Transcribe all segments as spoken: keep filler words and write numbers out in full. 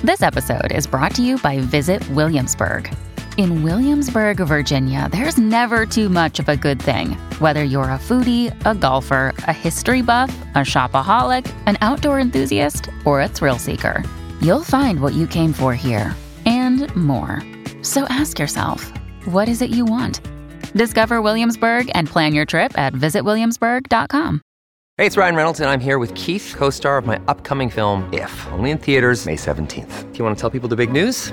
This episode is brought to you by Visit Williamsburg. In Williamsburg, Virginia, there's never too much of a good thing. Whether you're a foodie, a golfer, a history buff, a shopaholic, an outdoor enthusiast, or a thrill seeker, you'll find what you came for here and more. So ask yourself, what is it you want? Discover Williamsburg and plan your trip at visit williamsburg dot com. Hey, it's Ryan Reynolds, and I'm here with Keith, co-star of my upcoming film, If, only in theaters May seventeenth. Do you want to tell people the big news?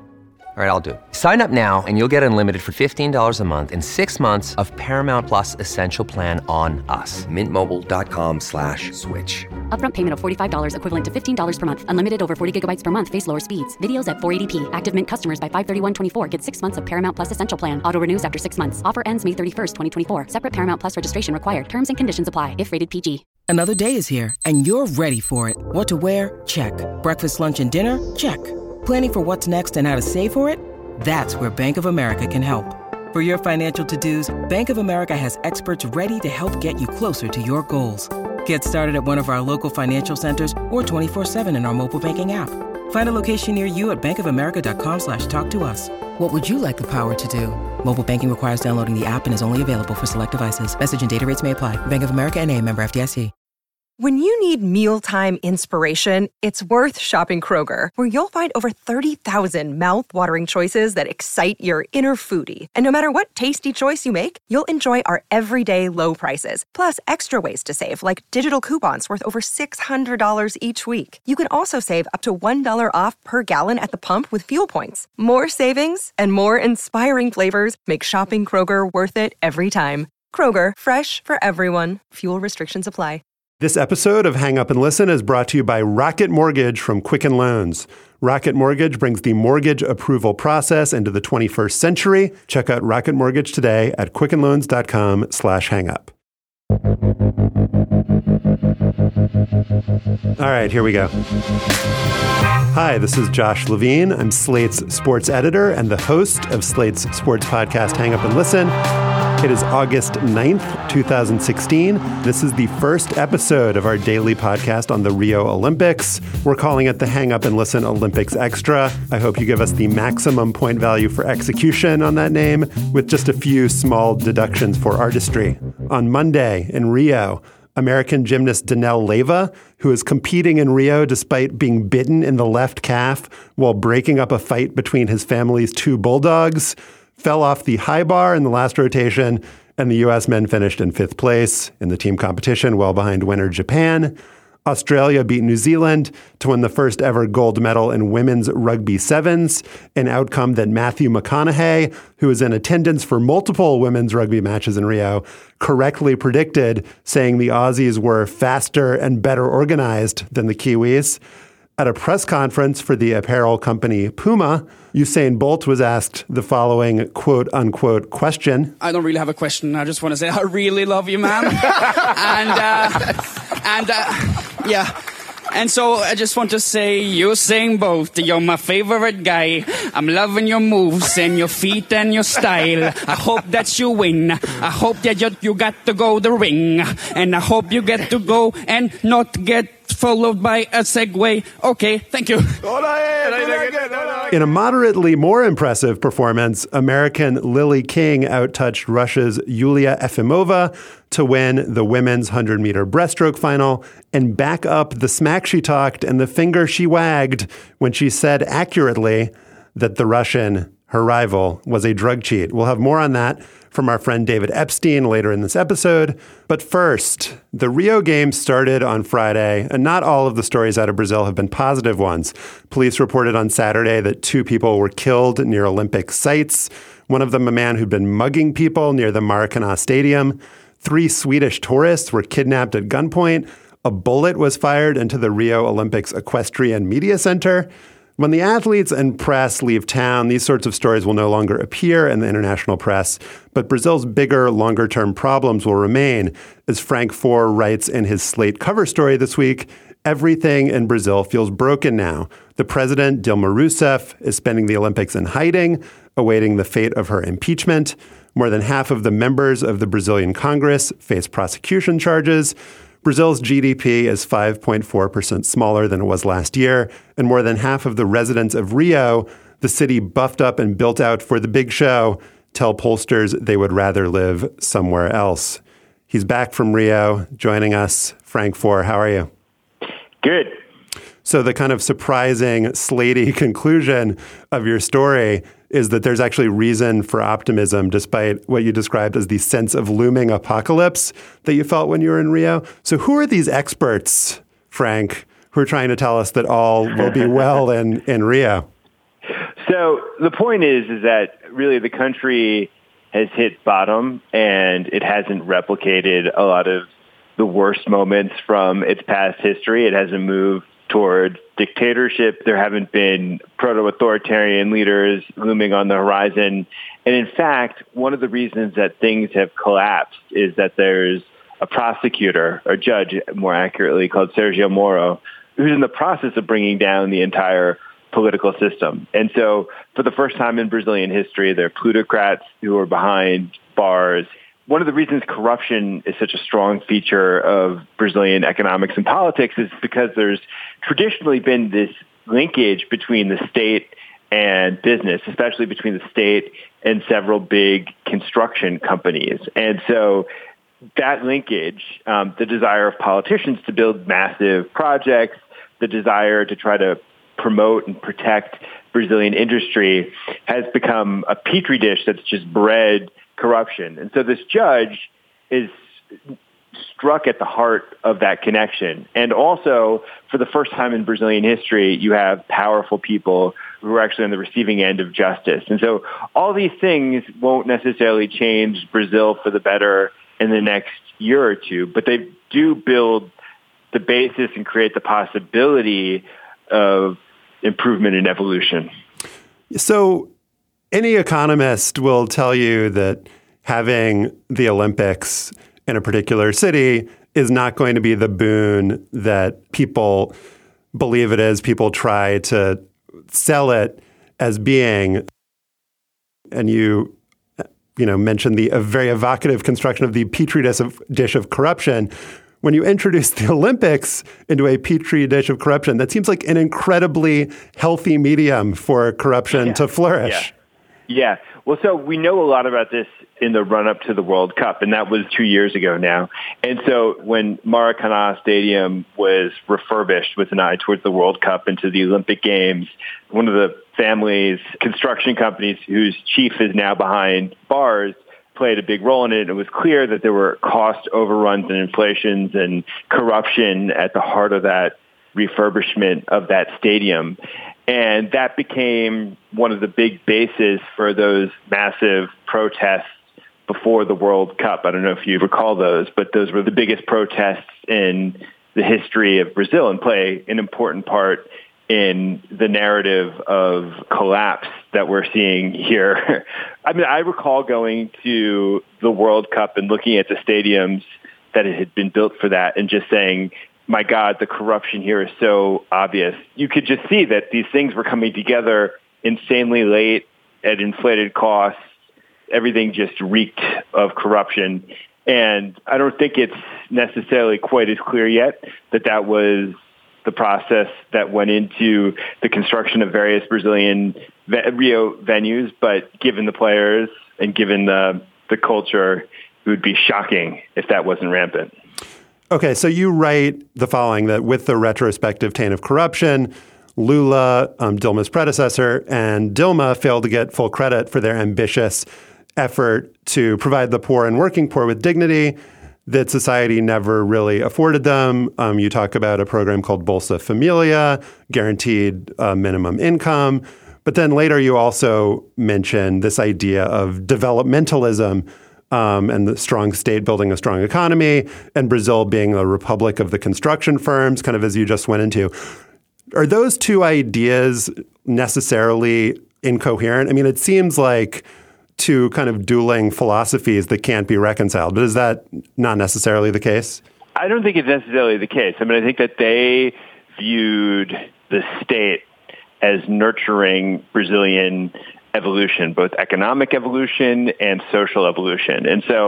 All right, I'll do it. Sign up now and you'll get unlimited for fifteen dollars a month and six months of Paramount Plus Essential Plan on us. Mint Mobile dot com slash switch. Upfront payment of forty-five dollars equivalent to fifteen dollars per month. Unlimited over forty gigabytes per month. Face lower speeds. Videos at four eighty p. Active Mint customers by five thirty-one twenty-four get six months of Paramount Plus Essential Plan. Auto renews after six months. Offer ends May thirty-first, twenty twenty-four. Separate Paramount Plus registration required. Terms and conditions apply if rated P G. Another day is here and you're ready for it. What to wear? Check. Breakfast, lunch, and dinner? Check. Planning for what's next and how to save for it? That's where Bank of America can help. For your financial to-dos, Bank of America has experts ready to help get you closer to your goals. Get started at one of our local financial centers or twenty-four seven in our mobile banking app. Find a location near you at bankofamerica.com slash talk to us. What would you like the power to do? Mobile banking requires downloading the app and is only available for select devices. Message and data rates may apply. Bank of America N A, member F D I C. When you need mealtime inspiration, it's worth shopping Kroger, where you'll find over thirty thousand mouth-watering choices that excite your inner foodie. And no matter what tasty choice you make, you'll enjoy our everyday low prices, plus extra ways to save, like digital coupons worth over six hundred dollars each week. You can also save up to one dollar off per gallon at the pump with fuel points. More savings and more inspiring flavors make shopping Kroger worth it every time. Kroger, fresh for everyone. Fuel restrictions apply. This episode of Hang Up and Listen is brought to you by Rocket Mortgage from Quicken Loans. Rocket Mortgage brings the mortgage approval process into the twenty-first century. Check out Rocket Mortgage today at quickenloans.com slash hangup. All right, here we go. Hi, this is Josh Levine. I'm Slate's sports editor and the host of Slate's sports podcast, Hang Up and Listen. It is August ninth, twenty sixteen. This is the first episode of our daily podcast on the Rio Olympics. We're calling it the Hang Up and Listen Olympics Extra. I hope you give us the maximum point value for execution on that name, with just a few small deductions for artistry. On Monday in Rio, American gymnast Danelle Leyva, who is competing in Rio despite being bitten in the left calf while breaking up a fight between his family's two bulldogs, fell off the high bar in the last rotation, and the U S men finished in fifth place in the team competition, well behind winner Japan. Australia beat New Zealand to win the first ever gold medal in women's rugby sevens, an outcome that Matthew McConaughey, who was in attendance for multiple women's rugby matches in Rio, correctly predicted, saying the Aussies were faster and better organized than the Kiwis. At a press conference for the apparel company Puma, Usain Bolt was asked the following quote-unquote question. I don't really have a question. I just want to say I really love you, man. and, uh, and uh, yeah. And so I just want to say, Usain Bolt, you're my favorite guy. I'm loving your moves and your feet and your style. I hope that you win. I hope that you, you got to go the ring. And I hope you get to go and not get followed by a Segway. Okay, thank you. In a moderately more impressive performance, American Lily King outtouched Russia's Yulia Efimova to win the women's hundred-meter breaststroke final and back up the smack she talked and the finger she wagged when she said accurately that the Russian, her rival, was a drug cheat. We'll have more on that from our friend David Epstein later in this episode. But first, the Rio Games started on Friday, and not all of the stories out of Brazil have been positive ones. Police reported on Saturday that two people were killed near Olympic sites. One of them a man who'd been mugging people near the Maracanã Stadium. Three Swedish tourists were kidnapped at gunpoint. A bullet was fired into the Rio Olympics Equestrian Media Center. When the athletes and press leave town, these sorts of stories will no longer appear in the international press, but Brazil's bigger, longer-term problems will remain. As Frank Foer writes in his Slate cover story this week, everything in Brazil feels broken now. The president, Dilma Rousseff, is spending the Olympics in hiding, awaiting the fate of her impeachment. More than half of the members of the Brazilian Congress face prosecution charges. Brazil's G D P is five point four percent smaller than it was last year, and more than half of the residents of Rio, the city buffed up and built out for the big show, tell pollsters they would rather live somewhere else. He's back from Rio, joining us. Frank Foer, how are you? Good. So the kind of surprising, Slatey conclusion of your story is that there's actually reason for optimism, despite what you described as the sense of looming apocalypse that you felt when you were in Rio. So who are these experts, Frank, who are trying to tell us that all will be well in, in Rio? So the point is, is that really the country has hit bottom, and it hasn't replicated a lot of the worst moments from its past history. It hasn't moved toward dictatorship. There haven't been proto-authoritarian leaders looming on the horizon. And in fact, one of the reasons that things have collapsed is that there's a prosecutor, or judge more accurately, called Sergio Moro, who's in the process of bringing down the entire political system. And so for the first time in Brazilian history, there are plutocrats who are behind bars. One of the reasons corruption is such a strong feature of Brazilian economics and politics is because there's traditionally been this linkage between the state and business, especially between the state and several big construction companies. And so that linkage, um, the desire of politicians to build massive projects, the desire to try to promote and protect Brazilian industry has become a petri dish that's just bred corruption. And so this judge is struck at the heart of that connection. And also, for the first time in Brazilian history, you have powerful people who are actually on the receiving end of justice. And so all these things won't necessarily change Brazil for the better in the next year or two, but they do build the basis and create the possibility of improvement and evolution. So any economist will tell you that having the Olympics in a particular city is not going to be the boon that people believe it is. People try to sell it as being. And you, you know, mentioned the a very evocative construction of the petri dish of, dish of corruption. When you introduce the Olympics into a petri dish of corruption, that seems like an incredibly healthy medium for corruption yeah. to flourish. Yeah. yeah. Well, so we know a lot about this in the run-up to the World Cup, and that was two years ago now. And so when Maracanã Stadium was refurbished with an eye towards the World Cup and to the Olympic Games, one of the family's construction companies whose chief is now behind bars played a big role in it. It was clear that there were cost overruns and inflations and corruption at the heart of that refurbishment of that stadium. And that became one of the big bases for those massive protests before the World Cup. I don't know if you recall those, but those were the biggest protests in the history of Brazil and play an important part in the narrative of collapse that we're seeing here. I mean, I recall going to the World Cup and looking at the stadiums that had been built for that and just saying, my God, the corruption here is so obvious. You could just see that these things were coming together insanely late at inflated costs. Everything just reeked of corruption. And I don't think it's necessarily quite as clear yet that that was the process that went into the construction of various Brazilian Rio venues. But given the players and given the, the culture, it would be shocking if that wasn't rampant. Okay, so you write the following, that with the retrospective taint of corruption, Lula, um, Dilma's predecessor, and Dilma failed to get full credit for their ambitious effort to provide the poor and working poor with dignity that society never really afforded them. Um, you talk about a program called Bolsa Familia, guaranteed uh, minimum income. But then later you also mention this idea of developmentalism, Um, and the strong state building a strong economy, and Brazil being a republic of the construction firms, kind of as you just went into. Are those two ideas necessarily incoherent? I mean, it seems like two kind of dueling philosophies that can't be reconciled, but is that not necessarily the case? I don't think it's necessarily the case. I mean, I think that they viewed the state as nurturing Brazilian evolution, both economic evolution and social evolution. And so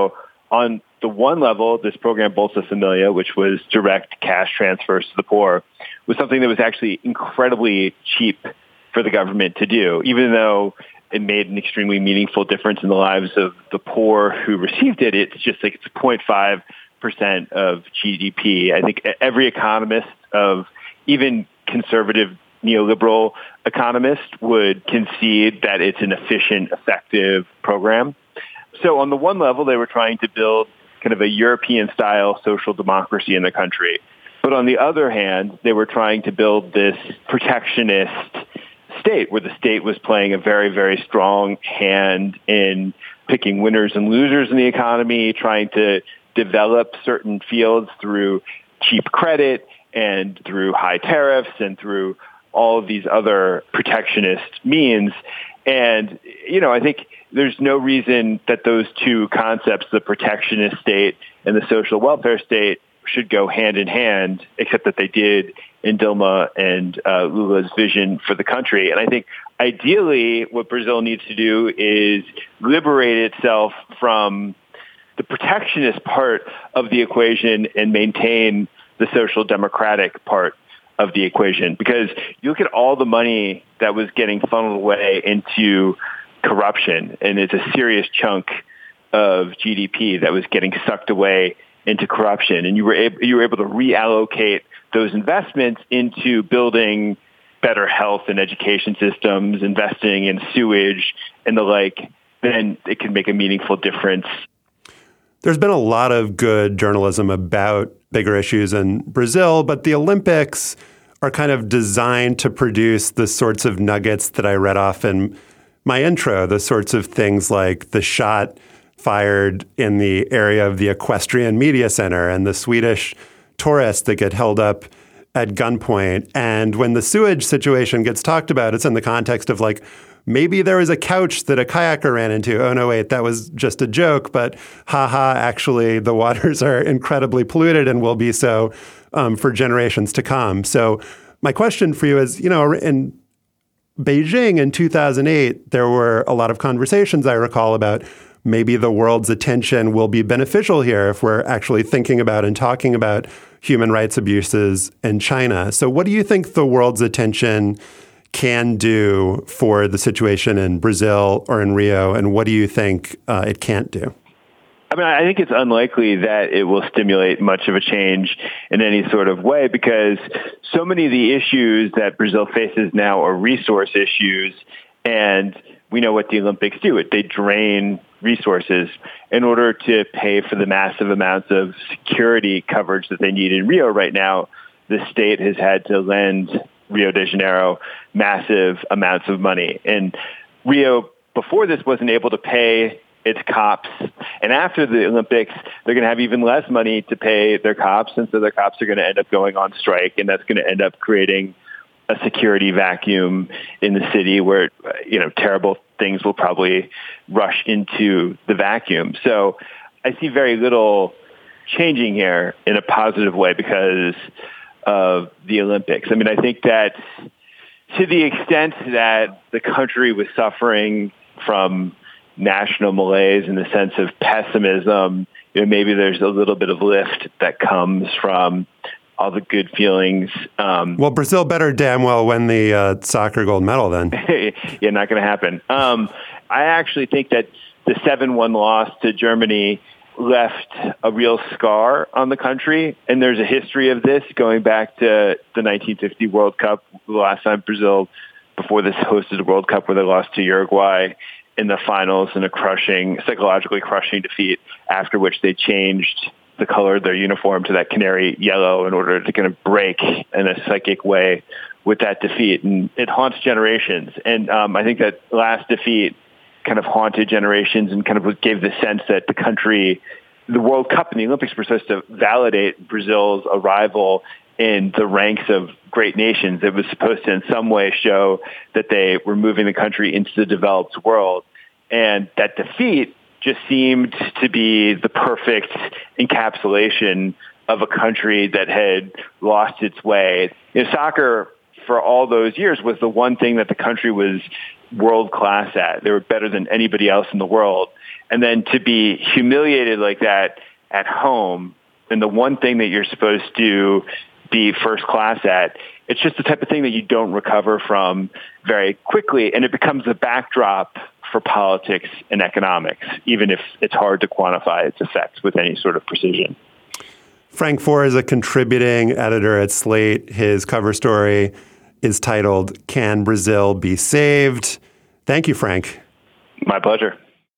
on the one level, this program Bolsa Familia, which was direct cash transfers to the poor, was something that was actually incredibly cheap for the government to do, even though it made an extremely meaningful difference in the lives of the poor who received it. It's just like it's zero point five percent of G D P. I think every economist of even conservative neoliberal economists would concede that it's an efficient, effective program. So on the one level, they were trying to build kind of a European-style social democracy in the country. But on the other hand, they were trying to build this protectionist state where the state was playing a very, very strong hand in picking winners and losers in the economy, trying to develop certain fields through cheap credit and through high tariffs and through all of these other protectionist means. And, you know, I think there's no reason that those two concepts, the protectionist state and the social welfare state, should go hand in hand, except that they did in Dilma and uh, Lula's vision for the country. And I think ideally what Brazil needs to do is liberate itself from the protectionist part of the equation and maintain the social democratic part of the equation. Because you look at all the money that was getting funneled away into corruption, and it's a serious chunk of G D P that was getting sucked away into corruption. And you were able, you were able to reallocate those investments into building better health and education systems, investing in sewage and the like, then it can make a meaningful difference. There's been a lot of good journalism about bigger issues in Brazil, but the Olympics are kind of designed to produce the sorts of nuggets that I read off in my intro, the sorts of things like the shot fired in the area of the Equestrian Media Center and the Swedish tourists that get held up at gunpoint. And when the sewage situation gets talked about, it's in the context of like, maybe there was a couch that a kayaker ran into. Oh, no, wait, that was just a joke. But haha, actually, the waters are incredibly polluted and will be so um, for generations to come. So my question for you is, you know, in Beijing in two thousand eight, there were a lot of conversations, I recall, about maybe the world's attention will be beneficial here if we're actually thinking about and talking about human rights abuses in China. So what do you think the world's attention can do for the situation in Brazil or in Rio, and what do you think uh, it can't do? I mean, I think it's unlikely that it will stimulate much of a change in any sort of way because so many of the issues that Brazil faces now are resource issues, and we know what the Olympics do. It They drain resources in order to pay for the massive amounts of security coverage that they need in Rio right now. The state has had to lend Rio de Janeiro massive amounts of money. And Rio, before this, wasn't able to pay its cops. And after the Olympics, they're going to have even less money to pay their cops. And so their cops are going to end up going on strike. And that's going to end up creating a security vacuum in the city where, you know, terrible things will probably rush into the vacuum. So I see very little changing here in a positive way because of the Olympics. I mean, I think that to the extent that the country was suffering from national malaise in the sense of pessimism, you know, maybe there's a little bit of lift that comes from all the good feelings. Um, well, Brazil better damn well win the uh, soccer gold medal then. Yeah, not going to happen. Um, I actually think that the seven one loss to Germany left a real scar on the country. And there's a history of this going back to the nineteen fifty World Cup, the last time Brazil, before this, hosted the World Cup where they lost to Uruguay in the finals in a crushing, psychologically crushing defeat, after which they changed the color of their uniform to that canary yellow in order to kind of break in a psychic way with that defeat. And it haunts generations. And um, I think that last defeat kind of haunted generations and kind of gave the sense that the country, the World Cup and the Olympics were supposed to validate Brazil's arrival in the ranks of great nations. It was supposed to in some way show that they were moving the country into the developed world. And that defeat just seemed to be the perfect encapsulation of a country that had lost its way. You know, soccer for all those years was the one thing that the country was world class at. They were better than anybody else in the world. And then to be humiliated like that at home, and the one thing that you're supposed to be first class at, it's just the type of thing that you don't recover from very quickly. And it becomes a backdrop for politics and economics, even if it's hard to quantify its effects with any sort of precision. Frank Foer is a contributing editor at Slate. His cover story is titled, Can Brazil Be Saved? Thank you, Frank. My pleasure.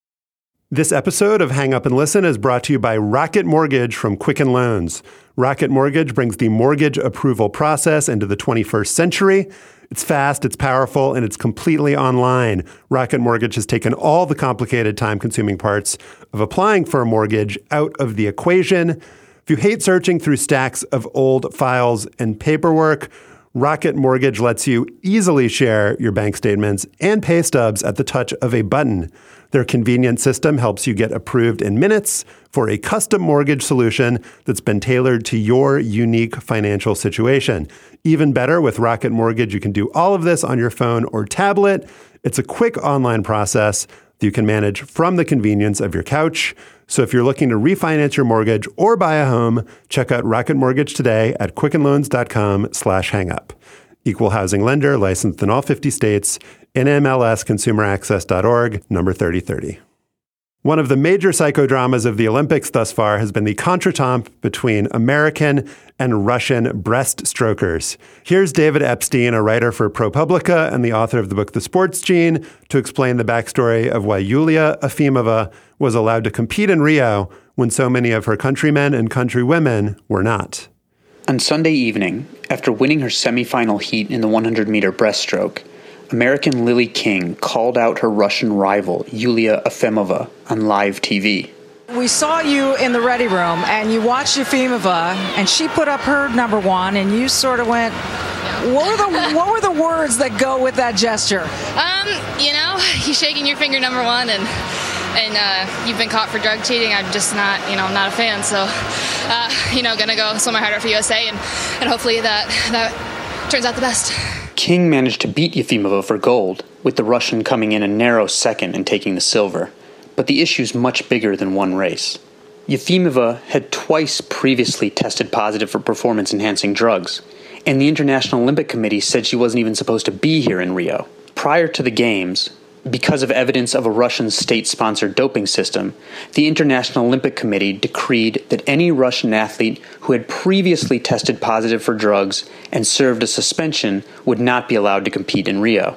This episode of Hang Up and Listen is brought to you by Rocket Mortgage from Quicken Loans. Rocket Mortgage brings the mortgage approval process into the twenty-first century. It's fast, it's powerful, and it's completely online. Rocket Mortgage has taken all the complicated, time-consuming parts of applying for a mortgage out of the equation. If you hate searching through stacks of old files and paperwork, Rocket Mortgage lets you easily share your bank statements and pay stubs at the touch of a button. Their convenient system helps you get approved in minutes for a custom mortgage solution that's been tailored to your unique financial situation. Even better, with Rocket Mortgage, you can do all of this on your phone or tablet. It's a quick online process that you can manage from the convenience of your couch. So if you're looking to refinance your mortgage or buy a home, check out Rocket Mortgage today at quickenloans.com slash hangup. Equal housing lender, licensed in all fifty states, N M L S consumer access dot org, number thirty thirty. One of the major psychodramas of the Olympics thus far has been the contretemps between American and Russian breaststrokers. Here's David Epstein, a writer for ProPublica and the author of the book The Sports Gene, to explain the backstory of why Yulia Efimova was allowed to compete in Rio when so many of her countrymen and countrywomen were not. On Sunday evening, after winning her semifinal heat in the one hundred meter breaststroke, American Lily King called out her Russian rival, Yulia Efimova, on live T V. We saw you in the ready room, and you watched Efimova, and she put up her number one, and you sort of went, what were the what were the words that go with that gesture? Um, you know, you shaking your finger number one, and and uh, you've been caught for drug cheating. I'm just not, you know, I'm not a fan, so, uh, you know, gonna go swim my heart out for U S A, and, and hopefully that that turns out the best. King managed to beat Efimova for gold, with the Russian coming in a narrow second and taking the silver. But the issue's much bigger than one race. Efimova had twice previously tested positive for performance-enhancing drugs, and the International Olympic Committee said she wasn't even supposed to be here in Rio. Prior to the Games, because of evidence of a Russian state-sponsored doping system, the International Olympic Committee decreed that any Russian athlete who had previously tested positive for drugs and served a suspension would not be allowed to compete in Rio.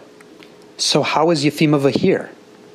So how is Efimova here?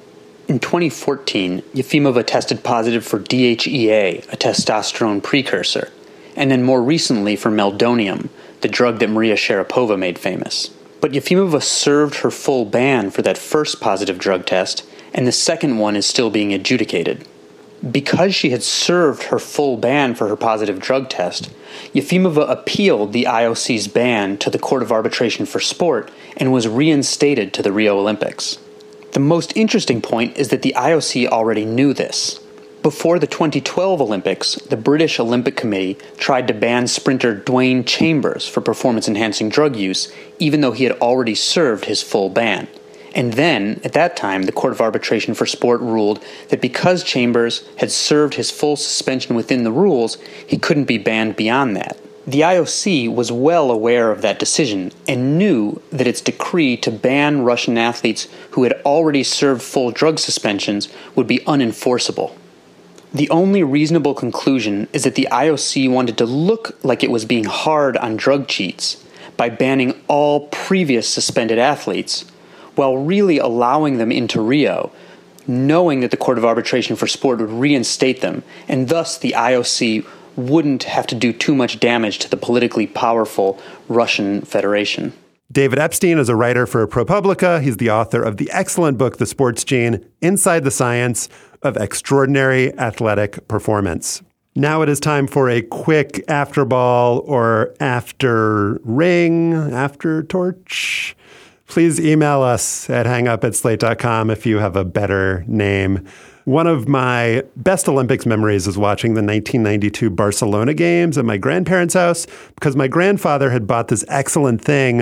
In twenty fourteen, Efimova tested positive for D H E A, a testosterone precursor, and then more recently for meldonium, the drug that Maria Sharapova made famous. But Efimova served her full ban for that first positive drug test, and the second one is still being adjudicated. Because she had served her full ban for her positive drug test, Efimova appealed the I O C's ban to the Court of Arbitration for Sport and was reinstated to the Rio Olympics. The most interesting point is that the I O C already knew this. Before the twenty twelve Olympics, the British Olympic Committee tried to ban sprinter Dwayne Chambers for performance-enhancing drug use, even though he had already served his full ban. And then, at that time, the Court of Arbitration for Sport ruled that because Chambers had served his full suspension within the rules, he couldn't be banned beyond that. The I O C was well aware of that decision and knew that its decree to ban Russian athletes who had already served full drug suspensions would be unenforceable. The only reasonable conclusion is that the I O C wanted to look like it was being hard on drug cheats by banning all previous suspended athletes, while really allowing them into Rio, knowing that the Court of Arbitration for Sport would reinstate them, and thus the I O C wouldn't have to do too much damage to the politically powerful Russian Federation. David Epstein is a writer for ProPublica. He's the author of the excellent book, The Sports Gene, Inside the Science of Extraordinary Athletic Performance. Now it is time for a quick after ball or after ring, after torch. Please email us at hangup at slate dot com if you have a better name. One of my best Olympics memories is watching the nineteen ninety-two Barcelona games at my grandparents' house because my grandfather had bought this excellent thing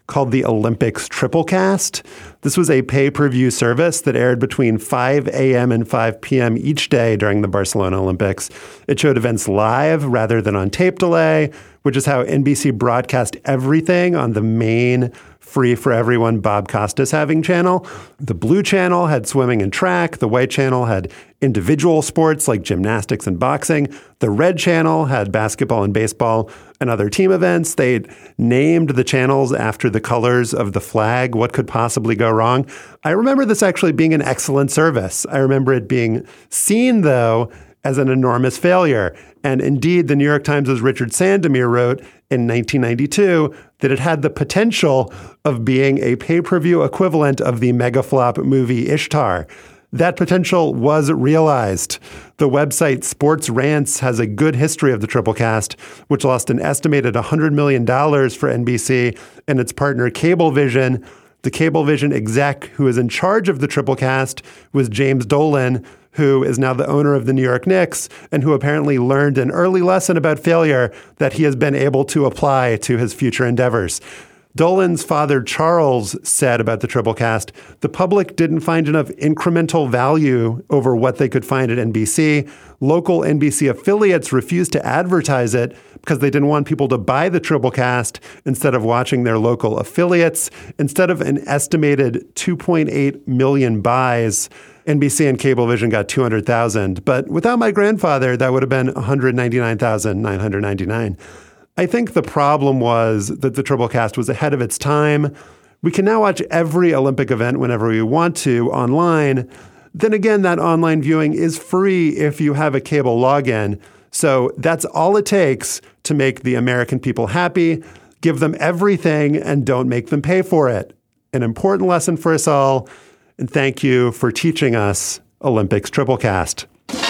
called the Olympics Triplecast. This was a pay-per-view service that aired between five a.m. and five p.m. each day during the Barcelona Olympics. It showed events live rather than on tape delay, which is how N B C broadcast everything on the main free for everyone Bob Costas having channel. The blue channel had swimming and track. The white channel had individual sports like gymnastics and boxing. The red channel had basketball and baseball and other team events. They named the channels after the colors of the flag. What could possibly go wrong? I remember this actually being an excellent service. I remember it being seen, though, as an enormous failure. And indeed, the New York Times' Richard Sandomir wrote in nineteen ninety-two that it had the potential of being a pay-per-view equivalent of the mega flop movie Ishtar. That potential was realized. The website Sports Rants has a good history of the Triplecast, which lost an estimated one hundred million dollars for N B C and its partner Cablevision. The Cablevision exec who is in charge of the Triplecast was James Dolan, who is now the owner of the New York Knicks and who apparently learned an early lesson about failure that he has been able to apply to his future endeavors. Dolan's father, Charles, said about the Triplecast, the public didn't find enough incremental value over what they could find at N B C. Local N B C affiliates refused to advertise it because they didn't want people to buy the Triplecast instead of watching their local affiliates. Instead of an estimated two point eight million buys, N B C and Cablevision got two hundred thousand. But without my grandfather, that would have been one hundred ninety-nine thousand nine hundred ninety-nine. I think the problem was that the Triplecast was ahead of its time. We can now watch every Olympic event whenever we want to online. Then again, that online viewing is free if you have a cable login. So that's all it takes to make the American people happy. Give them everything and don't make them pay for it. An important lesson for us all. And thank you for teaching us Olympics Triplecast.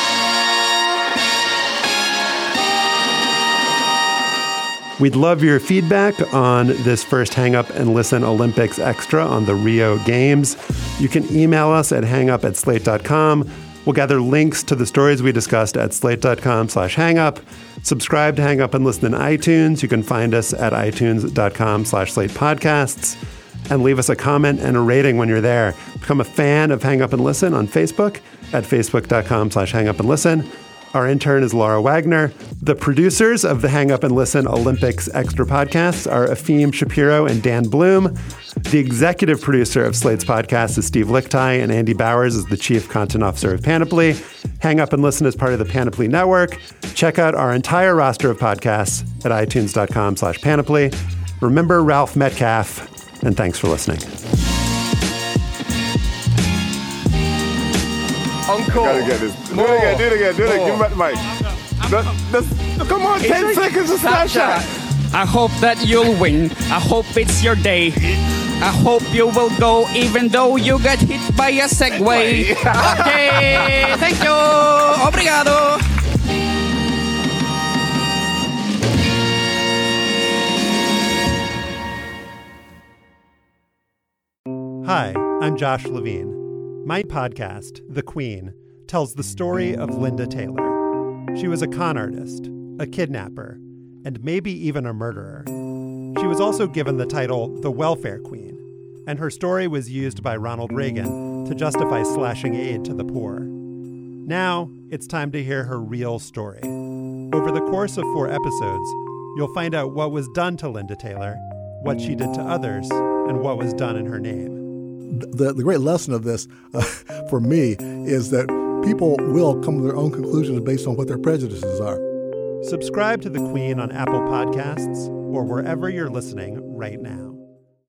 We'd love your feedback on this first Hang Up and Listen Olympics Extra on the Rio Games. You can email us at hangup at slate dot com. We'll gather links to the stories we discussed at slate.com slash hangup. Subscribe to Hang Up and Listen in iTunes. You can find us at itunes.com slash slate podcasts. And leave us a comment and a rating when you're there. Become a fan of Hang Up and Listen on Facebook at facebook.com slash hang up and listen. Our intern is Laura Wagner. The producers of the Hang Up and Listen Olympics Extra podcasts are Efim Shapiro and Dan Bloom. The executive producer of Slate's podcast is Steve Lickteig, and Andy Bowers is the chief content officer of Panoply. Hang Up and Listen is part of the Panoply Network. Check out our entire roster of podcasts at itunes.com slash panoply. Remember Ralph Metcalf, and thanks for listening. Uncle. Gotta get this. Do it again, do it again, do it again. Give me back the mic. That, that's, come on, ten seconds of Snapchat. I hope that you'll win. I hope it's your day. I hope you will go even though you got hit by a Segway. Okay, thank you. Obrigado. Hi, I'm Josh Levine. My podcast, The Queen, tells the story of Linda Taylor. She was a con artist, a kidnapper, and maybe even a murderer. She was also given the title the Welfare Queen, and her story was used by Ronald Reagan to justify slashing aid to the poor. Now, it's time to hear her real story. Over the course of four episodes, you'll find out what was done to Linda Taylor, what she did to others, and what was done in her name. The, the great lesson of this, uh, for me, is that people will come to their own conclusions based on what their prejudices are. Subscribe to The Queen on Apple Podcasts or wherever you're listening right now.